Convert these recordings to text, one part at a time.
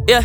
Yeah.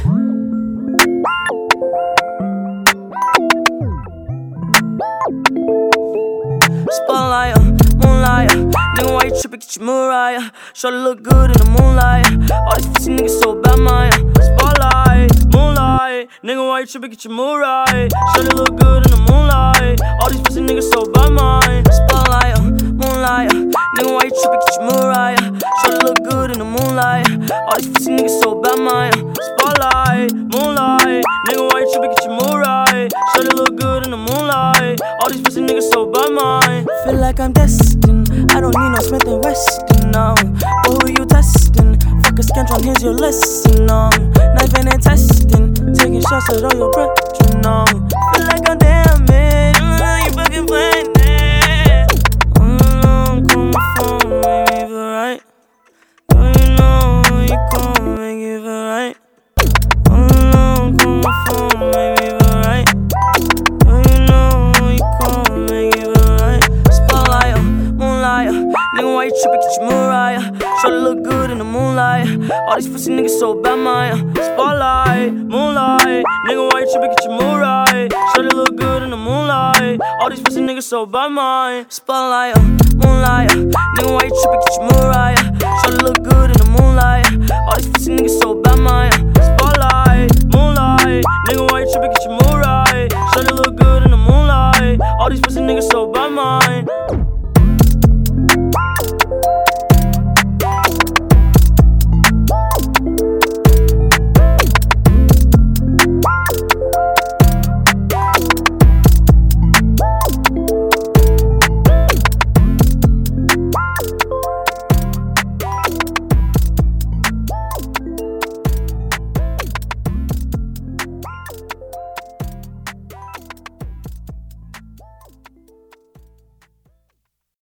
Spotlight, moonlight. Nigga, why you trippin'? Get your Mariah. Shorty look good in the moonlight. All these pussy niggas so bad, Maya. Spotlight, moonlight. Nigga, why you trippin'? Get your Mariah. Shorty look good in the moonlight. All these pussy niggas so bad, Maya. Spotlight, moonlight. Nigga, why you trippin'? Get your Mariah. Shorty look good in the moonlight. All these pussy niggas so bad, Maya. Spotlight, moonlight. Nigga, why you trippin'? Get your Mariah. Shorty look good in the moonlight. All these pussy niggas so bad, Maya. Feel like I'm destined. I don't need no Smith & Weston, no. But who you testing? Fuck a scantron, here's your lesson, no. Knifing and testing, taking shots at all your brethren, no. Feel like I'm damaged, you fucking playing it. I'm coming from, make me feel right. Don't you know you come, make you feel right. I'm coming from, make me feel right. Don't you know you come, make you feel right. Spotlight, moonlight. Nigga, why you trippin'? Get your Mariah. Shorty look good in the moonlight. All these pussy niggas so bad, Maya. Spotlight, moonlight. Nigga, why you trippin'? Get your Mariah. Shorty look good in the moonlight. All these pussy niggas so bad, Maya. Spotlight, moonlight. Nigga, why you trippin'? Get your Mariah. Shorty look good in the moonlight. All these pussy niggas so bad, Maya. Spotlight, moonlight. Nigga, why you trippin'? Get your Mariah. Shorty look good in the moonlight. All these pussy niggas so bad, Maya.